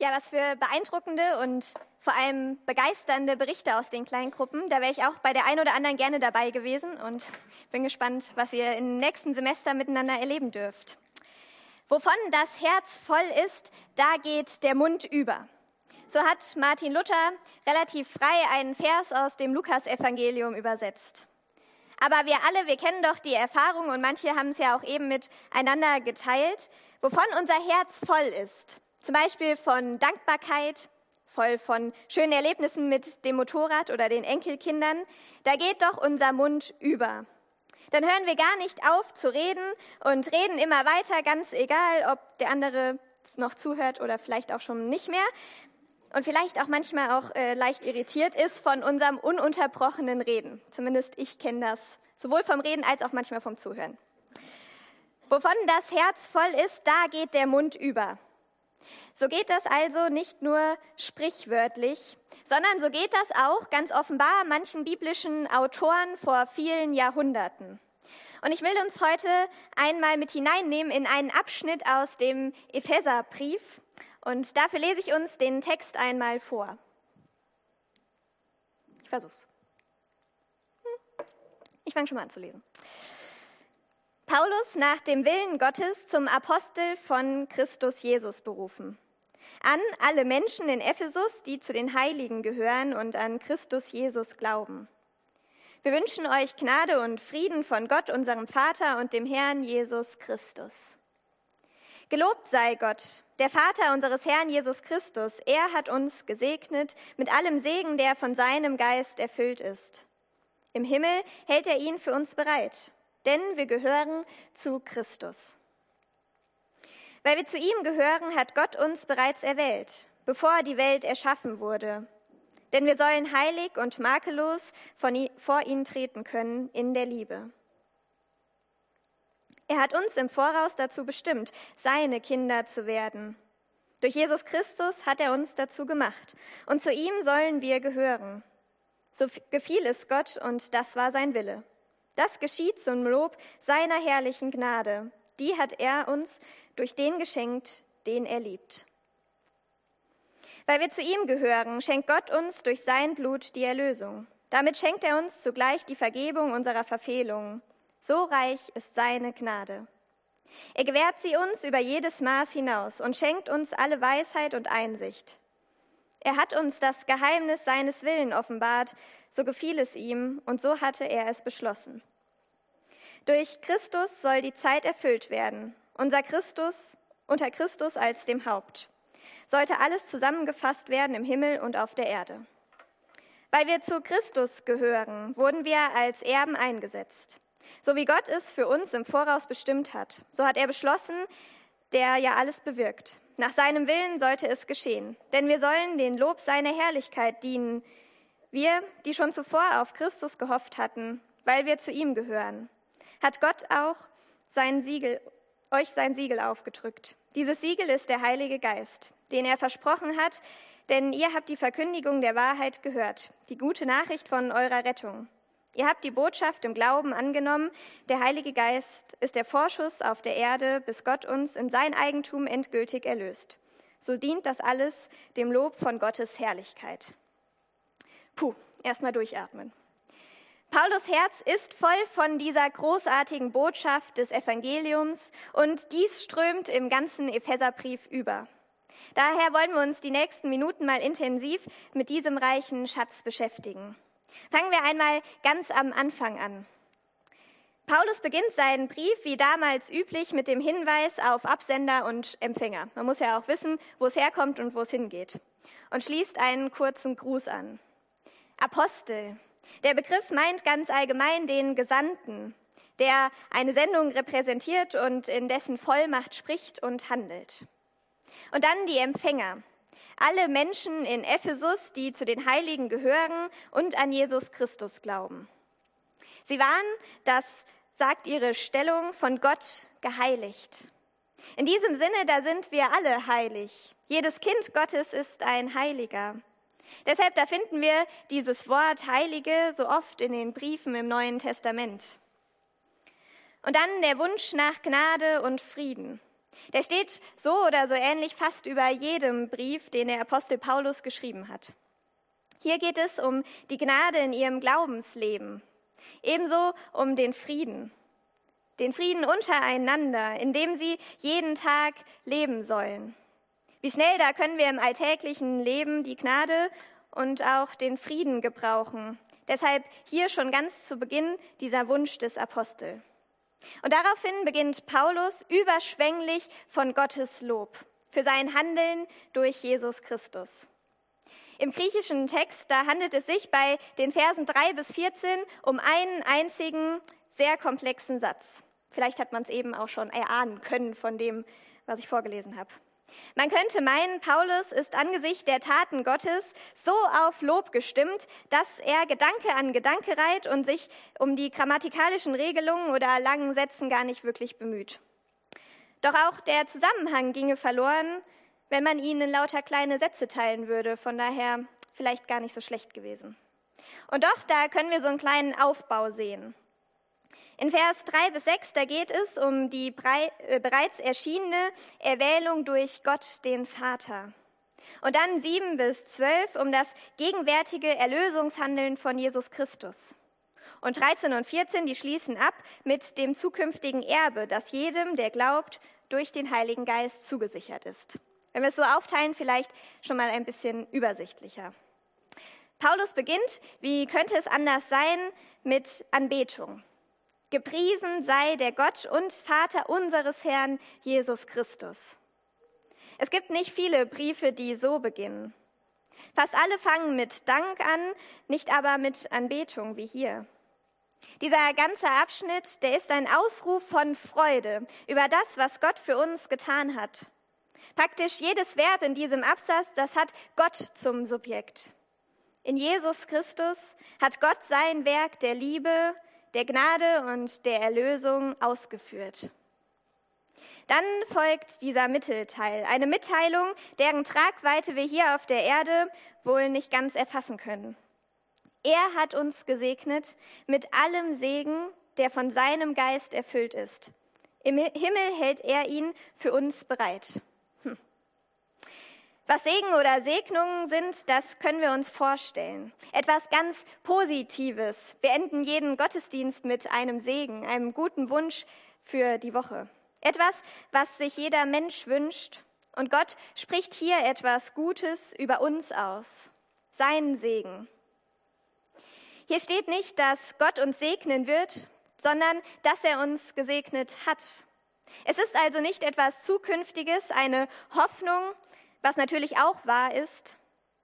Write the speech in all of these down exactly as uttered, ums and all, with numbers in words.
Ja, was für beeindruckende und vor allem begeisternde Berichte aus den Kleingruppen. Da wäre ich auch bei der einen oder anderen gerne dabei gewesen und bin gespannt, was ihr im nächsten Semester miteinander erleben dürft. Wovon das Herz voll ist, da geht der Mund über. So hat Martin Luther relativ frei einen Vers aus dem Lukasevangelium übersetzt. Aber wir alle, wir kennen doch die Erfahrung und manche haben es ja auch eben miteinander geteilt, wovon unser Herz voll ist. Zum Beispiel von Dankbarkeit, voll von schönen Erlebnissen mit dem Motorrad oder den Enkelkindern. Da geht doch unser Mund über. Dann hören wir gar nicht auf zu reden und reden immer weiter, ganz egal, ob der andere noch zuhört oder vielleicht auch schon nicht mehr. Und vielleicht auch manchmal auch äh, leicht irritiert ist von unserem ununterbrochenen Reden. Zumindest ich kenne das sowohl vom Reden als auch manchmal vom Zuhören. Wovon das Herz voll ist, da geht der Mund über. So geht das also nicht nur sprichwörtlich, sondern so geht das auch ganz offenbar manchen biblischen Autoren vor vielen Jahrhunderten. Und ich will uns heute einmal mit hineinnehmen in einen Abschnitt aus dem Epheserbrief. Und dafür lese ich uns den Text einmal vor. Ich versuch's. Ich fange schon mal an zu lesen. Paulus, nach dem Willen Gottes zum Apostel von Christus Jesus berufen. An alle Menschen in Ephesus, die zu den Heiligen gehören und an Christus Jesus glauben. Wir wünschen euch Gnade und Frieden von Gott, unserem Vater und dem Herrn Jesus Christus. Gelobt sei Gott, der Vater unseres Herrn Jesus Christus. Er hat uns gesegnet mit allem Segen, der von seinem Geist erfüllt ist. Im Himmel hält er ihn für uns bereit, denn wir gehören zu Christus. Weil wir zu ihm gehören, hat Gott uns bereits erwählt, bevor die Welt erschaffen wurde. Denn wir sollen heilig und makellos vor ihn treten können in der Liebe. Er hat uns im Voraus dazu bestimmt, seine Kinder zu werden. Durch Jesus Christus hat er uns dazu gemacht, und zu ihm sollen wir gehören. So gefiel es Gott, und das war sein Wille. Das geschieht zum Lob seiner herrlichen Gnade. Die hat er uns durch den geschenkt, den er liebt. Weil wir zu ihm gehören, schenkt Gott uns durch sein Blut die Erlösung. Damit schenkt er uns zugleich die Vergebung unserer Verfehlungen. So reich ist seine Gnade. Er gewährt sie uns über jedes Maß hinaus und schenkt uns alle Weisheit und Einsicht. Er hat uns das Geheimnis seines Willens offenbart, so gefiel es ihm und so hatte er es beschlossen. Durch Christus soll die Zeit erfüllt werden. Unser Christus, unter Christus als dem Haupt, sollte alles zusammengefasst werden im Himmel und auf der Erde. Weil wir zu Christus gehören, wurden wir als Erben eingesetzt. So wie Gott es für uns im Voraus bestimmt hat, so hat er beschlossen, der ja alles bewirkt. Nach seinem Willen sollte es geschehen, denn wir sollen den Lob seiner Herrlichkeit dienen, wir, die schon zuvor auf Christus gehofft hatten, weil wir zu ihm gehören. Hat Gott auch sein Siegel, euch sein Siegel aufgedrückt. Dieses Siegel ist der Heilige Geist, den er versprochen hat, denn ihr habt die Verkündigung der Wahrheit gehört, die gute Nachricht von eurer Rettung. Ihr habt die Botschaft im Glauben angenommen, der Heilige Geist ist der Vorschuss auf der Erde, bis Gott uns in sein Eigentum endgültig erlöst. So dient das alles dem Lob von Gottes Herrlichkeit. Puh, erstmal durchatmen. Paulus Herz ist voll von dieser großartigen Botschaft des Evangeliums und dies strömt im ganzen Epheserbrief über. Daher wollen wir uns die nächsten Minuten mal intensiv mit diesem reichen Schatz beschäftigen. Fangen wir einmal ganz am Anfang an. Paulus beginnt seinen Brief wie damals üblich mit dem Hinweis auf Absender und Empfänger. Man muss ja auch wissen, wo es herkommt und wo es hingeht. Und schließt einen kurzen Gruß an. Apostel. Der Begriff meint ganz allgemein den Gesandten, der eine Sendung repräsentiert und in dessen Vollmacht spricht und handelt. Und dann die Empfänger. Alle Menschen in Ephesus, die zu den Heiligen gehören und an Jesus Christus glauben. Sie waren, das sagt ihre Stellung, von Gott geheiligt. In diesem Sinne, da sind wir alle heilig. Jedes Kind Gottes ist ein Heiliger. Deshalb, da finden wir dieses Wort Heilige so oft in den Briefen im Neuen Testament. Und dann der Wunsch nach Gnade und Frieden. Der steht so oder so ähnlich fast über jedem Brief, den der Apostel Paulus geschrieben hat. Hier geht es um die Gnade in ihrem Glaubensleben, ebenso um den Frieden, den Frieden untereinander, in dem sie jeden Tag leben sollen. Wie schnell da können wir im alltäglichen Leben die Gnade und auch den Frieden gebrauchen. Deshalb hier schon ganz zu Beginn dieser Wunsch des Apostels. Und daraufhin beginnt Paulus überschwänglich von Gottes Lob für sein Handeln durch Jesus Christus. Im griechischen Text, da handelt es sich bei den Versen drei bis vierzehn um einen einzigen, sehr komplexen Satz. Vielleicht hat man es eben auch schon erahnen können von dem, was ich vorgelesen habe. Man könnte meinen, Paulus ist angesichts der Taten Gottes so auf Lob gestimmt, dass er Gedanke an Gedanke reiht und sich um die grammatikalischen Regelungen oder langen Sätzen gar nicht wirklich bemüht. Doch auch der Zusammenhang ginge verloren, wenn man ihn in lauter kleine Sätze teilen würde. Von daher vielleicht gar nicht so schlecht gewesen. Und doch, da können wir so einen kleinen Aufbau sehen. In Vers drei bis sechs, da geht es um die brei- äh, bereits erschienene Erwählung durch Gott, den Vater. Und dann sieben bis zwölf um das gegenwärtige Erlösungshandeln von Jesus Christus. Und dreizehn und vierzehn, die schließen ab mit dem zukünftigen Erbe, das jedem, der glaubt, durch den Heiligen Geist zugesichert ist. Wenn wir es so aufteilen, vielleicht schon mal ein bisschen übersichtlicher. Paulus beginnt, wie könnte es anders sein, mit Anbetung. Gepriesen sei der Gott und Vater unseres Herrn Jesus Christus. Es gibt nicht viele Briefe, die so beginnen. Fast alle fangen mit Dank an, nicht aber mit Anbetung wie hier. Dieser ganze Abschnitt, der ist ein Ausruf von Freude über das, was Gott für uns getan hat. Praktisch jedes Verb in diesem Absatz, das hat Gott zum Subjekt. In Jesus Christus hat Gott sein Werk der Liebe, der Gnade und der Erlösung ausgeführt. Dann folgt dieser Mittelteil, eine Mitteilung, deren Tragweite wir hier auf der Erde wohl nicht ganz erfassen können. Er hat uns gesegnet mit allem Segen, der von seinem Geist erfüllt ist. Im Himmel hält er ihn für uns bereit. Hm. Was Segen oder Segnungen sind, das können wir uns vorstellen. Etwas ganz Positives. Wir enden jeden Gottesdienst mit einem Segen, einem guten Wunsch für die Woche. Etwas, was sich jeder Mensch wünscht. Und Gott spricht hier etwas Gutes über uns aus. Seinen Segen. Hier steht nicht, dass Gott uns segnen wird, sondern dass er uns gesegnet hat. Es ist also nicht etwas Zukünftiges, eine Hoffnung, was natürlich auch wahr ist,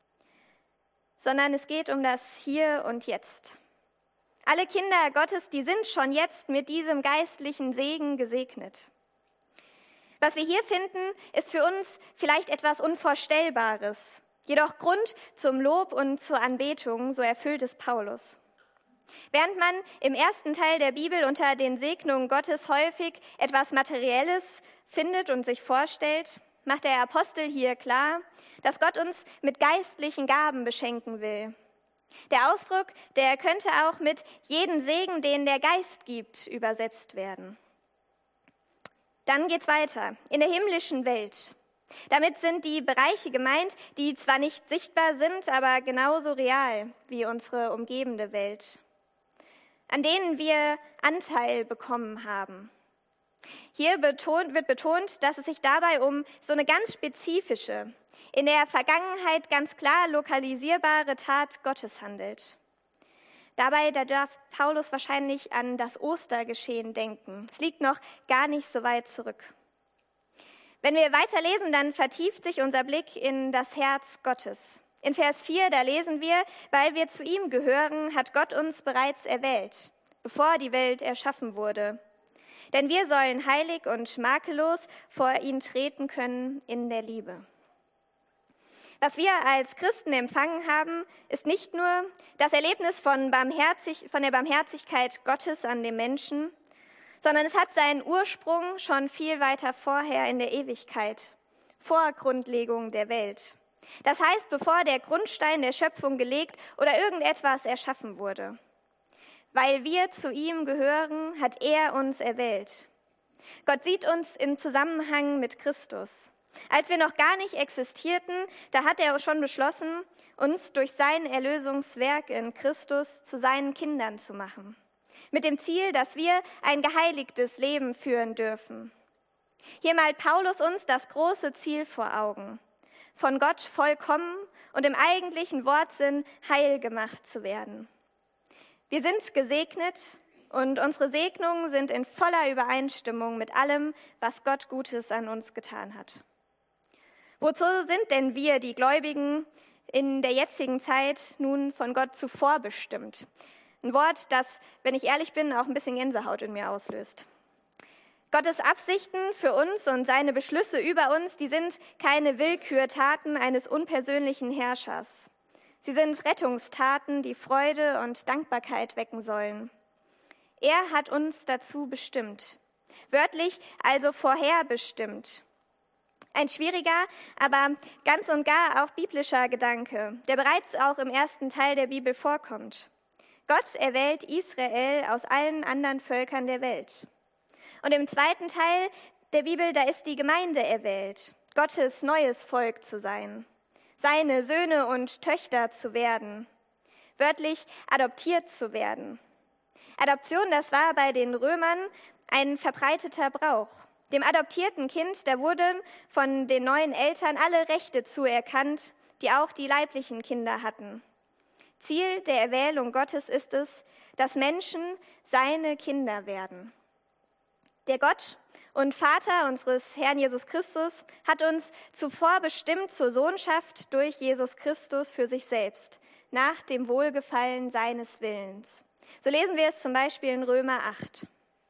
sondern es geht um das Hier und Jetzt. Alle Kinder Gottes, die sind schon jetzt mit diesem geistlichen Segen gesegnet. Was wir hier finden, ist für uns vielleicht etwas Unvorstellbares, jedoch Grund zum Lob und zur Anbetung, so erfüllt es Paulus. Während man im ersten Teil der Bibel unter den Segnungen Gottes häufig etwas Materielles findet und sich vorstellt, macht der Apostel hier klar, dass Gott uns mit geistlichen Gaben beschenken will. Der Ausdruck, der könnte auch mit jeden Segen, den der Geist gibt, übersetzt werden. Dann geht's weiter. In der himmlischen Welt. Damit sind die Bereiche gemeint, die zwar nicht sichtbar sind, aber genauso real wie unsere umgebende Welt, an denen wir Anteil bekommen haben. Hier betont, wird betont, dass es sich dabei um so eine ganz spezifische, in der Vergangenheit ganz klar lokalisierbare Tat Gottes handelt. Dabei, da darf Paulus wahrscheinlich an das Ostergeschehen denken. Es liegt noch gar nicht so weit zurück. Wenn wir weiterlesen, dann vertieft sich unser Blick in das Herz Gottes. In Vers vier, da lesen wir, weil wir zu ihm gehören, hat Gott uns bereits erwählt, bevor die Welt erschaffen wurde. Denn wir sollen heilig und makellos vor ihn treten können in der Liebe. Was wir als Christen empfangen haben, ist nicht nur das Erlebnis von, Barmherzig, von der Barmherzigkeit Gottes an dem Menschen, sondern es hat seinen Ursprung schon viel weiter vorher in der Ewigkeit, vor Grundlegung der Welt. Das heißt, bevor der Grundstein der Schöpfung gelegt oder irgendetwas erschaffen wurde. Weil wir zu ihm gehören, hat er uns erwählt. Gott sieht uns im Zusammenhang mit Christus. Als wir noch gar nicht existierten, da hat er schon beschlossen, uns durch sein Erlösungswerk in Christus zu seinen Kindern zu machen. Mit dem Ziel, dass wir ein geheiligtes Leben führen dürfen. Hier malt Paulus uns das große Ziel vor Augen, von Gott vollkommen und im eigentlichen Wortsinn heil gemacht zu werden. Wir sind gesegnet und unsere Segnungen sind in voller Übereinstimmung mit allem, was Gott Gutes an uns getan hat. Wozu sind denn wir, die Gläubigen, in der jetzigen Zeit nun von Gott zuvor bestimmt? Ein Wort, das, wenn ich ehrlich bin, auch ein bisschen Gänsehaut in mir auslöst. Gottes Absichten für uns und seine Beschlüsse über uns, die sind keine Willkürtaten eines unpersönlichen Herrschers. Sie sind Rettungstaten, die Freude und Dankbarkeit wecken sollen. Er hat uns dazu bestimmt, wörtlich also vorherbestimmt. Ein schwieriger, aber ganz und gar auch biblischer Gedanke, der bereits auch im ersten Teil der Bibel vorkommt. Gott erwählt Israel aus allen anderen Völkern der Welt. Und im zweiten Teil der Bibel, da ist die Gemeinde erwählt, Gottes neues Volk zu sein, seine Söhne und Töchter zu werden, wörtlich adoptiert zu werden. Adoption, das war bei den Römern ein verbreiteter Brauch. Dem adoptierten Kind, da wurden von den neuen Eltern alle Rechte zuerkannt, die auch die leiblichen Kinder hatten. Ziel der Erwählung Gottes ist es, dass Menschen seine Kinder werden. Der Gott und Vater unseres Herrn Jesus Christus hat uns zuvor bestimmt zur Sohnschaft durch Jesus Christus für sich selbst, nach dem Wohlgefallen seines Willens. So lesen wir es zum Beispiel in Römer acht.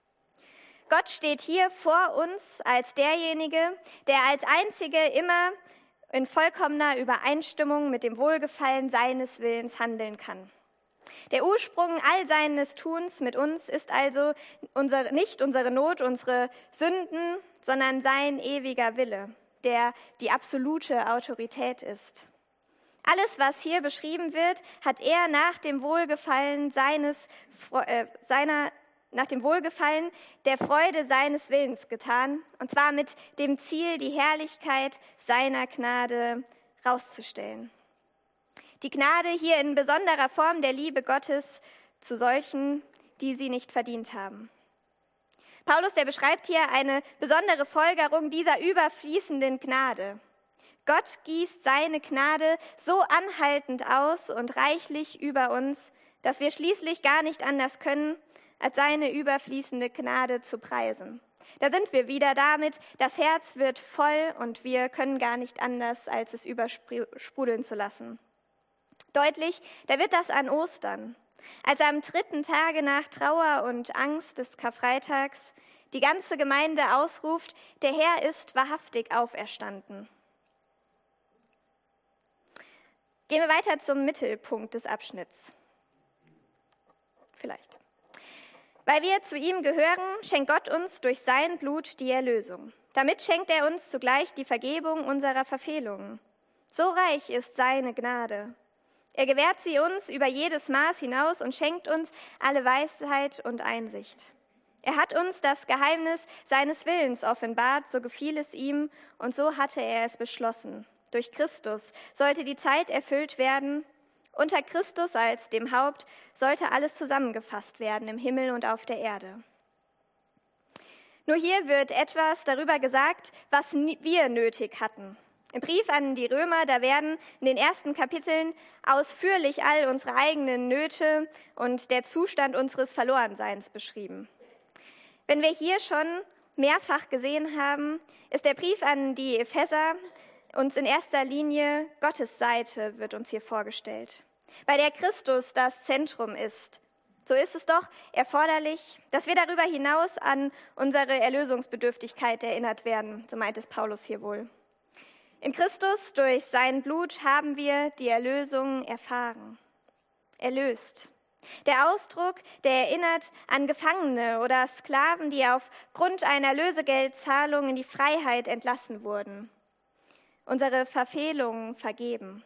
Gott steht hier vor uns als derjenige, der als Einzige immer in vollkommener Übereinstimmung mit dem Wohlgefallen seines Willens handeln kann. Der Ursprung all seines Tuns mit uns ist also unser, nicht unsere Not, unsere Sünden, sondern sein ewiger Wille, der die absolute Autorität ist. Alles, was hier beschrieben wird, hat er nach dem Wohlgefallen seines, äh, seiner nach dem Wohlgefallen der Freude seines Willens getan, und zwar mit dem Ziel, die Herrlichkeit seiner Gnade rauszustellen. Die Gnade hier in besonderer Form der Liebe Gottes zu solchen, die sie nicht verdient haben. Paulus, der beschreibt hier eine besondere Folgerung dieser überfließenden Gnade. Gott gießt seine Gnade so anhaltend aus und reichlich über uns, dass wir schließlich gar nicht anders können, als seine überfließende Gnade zu preisen. Da sind wir wieder damit, das Herz wird voll und wir können gar nicht anders, als es übersprudeln zu lassen. Deutlich, da wird das an Ostern, als am dritten Tage nach Trauer und Angst des Karfreitags die ganze Gemeinde ausruft, der Herr ist wahrhaftig auferstanden. Gehen wir weiter zum Mittelpunkt des Abschnitts. Vielleicht. Weil wir zu ihm gehören, schenkt Gott uns durch sein Blut die Erlösung. Damit schenkt er uns zugleich die Vergebung unserer Verfehlungen. So reich ist seine Gnade. Er gewährt sie uns über jedes Maß hinaus und schenkt uns alle Weisheit und Einsicht. Er hat uns das Geheimnis seines Willens offenbart, so gefiel es ihm und so hatte er es beschlossen. Durch Christus sollte die Zeit erfüllt werden. Unter Christus als dem Haupt sollte alles zusammengefasst werden im Himmel und auf der Erde. Nur hier wird etwas darüber gesagt, was wir nötig hatten. Im Brief an die Römer, da werden in den ersten Kapiteln ausführlich all unsere eigenen Nöte und der Zustand unseres Verlorenseins beschrieben. Wenn wir hier schon mehrfach gesehen haben, ist der Brief an die Epheser uns in erster Linie Gottes Seite, wird uns hier vorgestellt. Bei der Christus das Zentrum ist, so ist es doch erforderlich, dass wir darüber hinaus an unsere Erlösungsbedürftigkeit erinnert werden, so meint es Paulus hier wohl. In Christus, durch sein Blut, haben wir die Erlösung erfahren, erlöst. Der Ausdruck, der erinnert an Gefangene oder Sklaven, die aufgrund einer Lösegeldzahlung in die Freiheit entlassen wurden. Unsere Verfehlungen vergeben.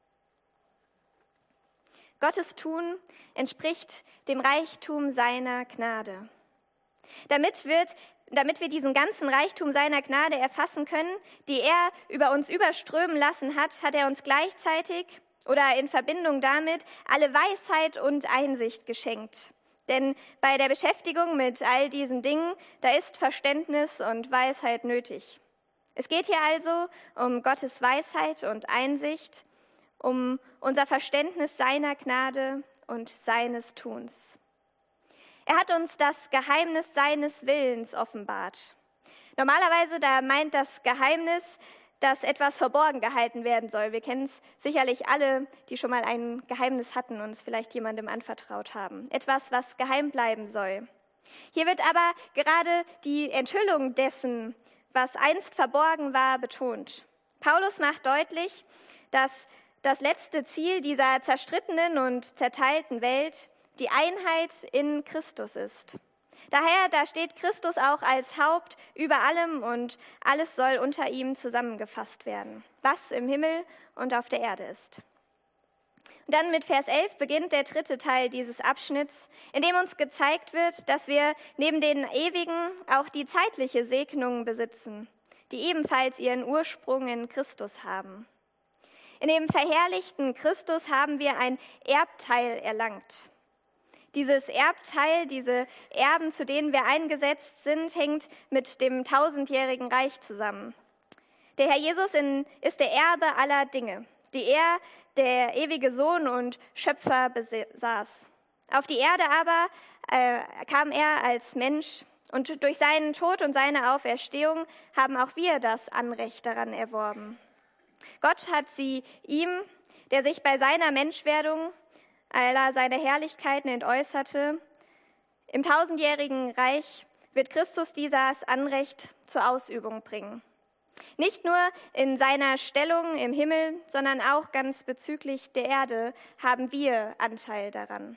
Gottes Tun entspricht dem Reichtum seiner Gnade. Damit wird damit wir diesen ganzen Reichtum seiner Gnade erfassen können, die er über uns überströmen lassen hat, hat er uns gleichzeitig oder in Verbindung damit alle Weisheit und Einsicht geschenkt. Denn bei der Beschäftigung mit all diesen Dingen, da ist Verständnis und Weisheit nötig. Es geht hier also um Gottes Weisheit und Einsicht, um unser Verständnis seiner Gnade und seines Tuns. Er hat uns das Geheimnis seines Willens offenbart. Normalerweise, da meint das Geheimnis, dass etwas verborgen gehalten werden soll. Wir kennen es sicherlich alle, die schon mal ein Geheimnis hatten und es vielleicht jemandem anvertraut haben. Etwas, was geheim bleiben soll. Hier wird aber gerade die Enthüllung dessen, was einst verborgen war, betont. Paulus macht deutlich, dass das letzte Ziel dieser zerstrittenen und zerteilten Welt die Einheit in Christus ist. Daher, da steht Christus auch als Haupt über allem und alles soll unter ihm zusammengefasst werden, was im Himmel und auf der Erde ist. Und dann mit Vers elf beginnt der dritte Teil dieses Abschnitts, in dem uns gezeigt wird, dass wir neben den ewigen auch die zeitliche Segnung besitzen, die ebenfalls ihren Ursprung in Christus haben. In dem verherrlichten Christus haben wir ein Erbteil erlangt. Dieses Erbteil, diese Erben, zu denen wir eingesetzt sind, hängt mit dem tausendjährigen Reich zusammen. Der Herr Jesus in, ist der Erbe aller Dinge, die er, der ewige Sohn und Schöpfer, besaß. Auf die Erde aber äh, kam er als Mensch und durch seinen Tod und seine Auferstehung haben auch wir das Anrecht daran erworben. Gott hat sie ihm, der sich bei seiner Menschwerdung aller seine Herrlichkeiten entäußerte. Im tausendjährigen Reich wird Christus dieses Anrecht zur Ausübung bringen. Nicht nur in seiner Stellung im Himmel, sondern auch ganz bezüglich der Erde haben wir Anteil daran.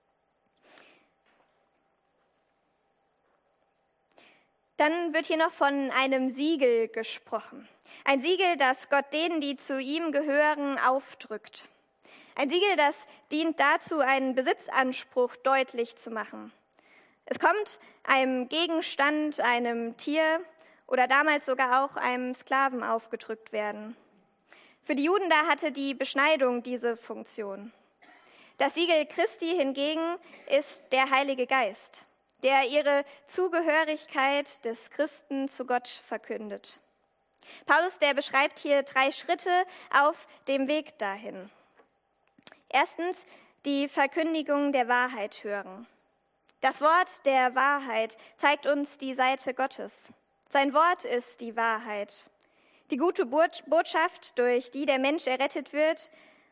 Dann wird hier noch von einem Siegel gesprochen. Ein Siegel, das Gott denen, die zu ihm gehören, aufdrückt. Ein Siegel, das dient dazu, einen Besitzanspruch deutlich zu machen. Es kommt einem Gegenstand, einem Tier oder damals sogar auch einem Sklaven aufgedrückt werden. Für die Juden da hatte die Beschneidung diese Funktion. Das Siegel Christi hingegen ist der Heilige Geist, der ihre Zugehörigkeit des Christen zu Gott verkündet. Paulus, der beschreibt hier drei Schritte auf dem Weg dahin. Erstens, die Verkündigung der Wahrheit hören. Das Wort der Wahrheit zeigt uns die Seite Gottes. Sein Wort ist die Wahrheit. Die gute Botschaft, durch die der Mensch errettet wird,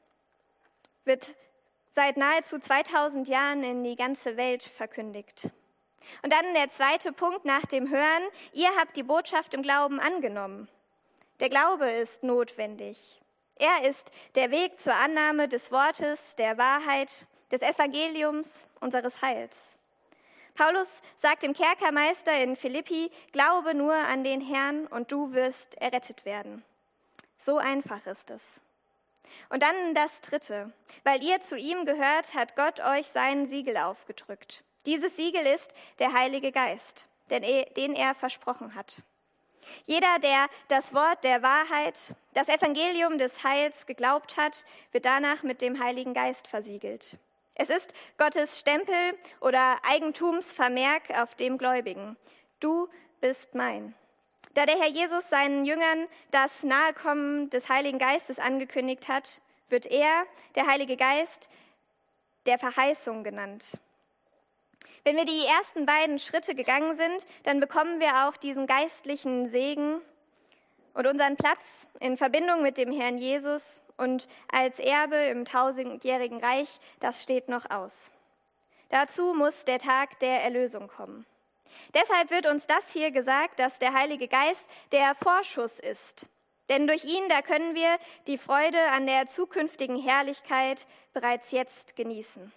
wird seit nahezu zweitausend Jahren in die ganze Welt verkündigt. Und dann der zweite Punkt nach dem Hören. Ihr habt die Botschaft im Glauben angenommen. Der Glaube ist notwendig. Er ist der Weg zur Annahme des Wortes, der Wahrheit, des Evangeliums, unseres Heils. Paulus sagt dem Kerkermeister in Philippi, glaube nur an den Herrn und du wirst errettet werden. So einfach ist es. Und dann das Dritte. Weil ihr zu ihm gehört, hat Gott euch sein Siegel aufgedrückt. Dieses Siegel ist der Heilige Geist, den er versprochen hat. Jeder, der das Wort der Wahrheit, das Evangelium des Heils geglaubt hat, wird danach mit dem Heiligen Geist versiegelt. Es ist Gottes Stempel oder Eigentumsvermerk auf dem Gläubigen. Du bist mein. Da der Herr Jesus seinen Jüngern das Nahekommen des Heiligen Geistes angekündigt hat, wird er, der Heilige Geist, der Verheißung genannt. Wenn wir die ersten beiden Schritte gegangen sind, dann bekommen wir auch diesen geistlichen Segen und unseren Platz in Verbindung mit dem Herrn Jesus und als Erbe im tausendjährigen Reich, das steht noch aus. Dazu muss der Tag der Erlösung kommen. Deshalb wird uns das hier gesagt, dass der Heilige Geist der Vorschuss ist. Denn durch ihn, da können wir die Freude an der zukünftigen Herrlichkeit bereits jetzt genießen.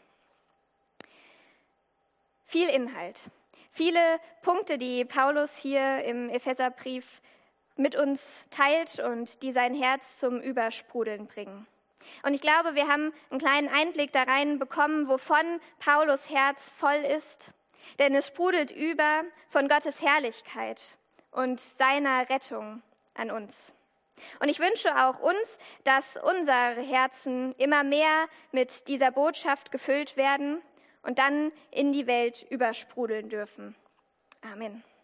Viel Inhalt, viele Punkte, die Paulus hier im Epheserbrief mit uns teilt und die sein Herz zum Übersprudeln bringen. Und ich glaube, wir haben einen kleinen Einblick da rein bekommen, wovon Paulus Herz voll ist, denn es sprudelt über von Gottes Herrlichkeit und seiner Rettung an uns. Und ich wünsche auch uns, dass unsere Herzen immer mehr mit dieser Botschaft gefüllt werden und dann in die Welt übersprudeln dürfen. Amen.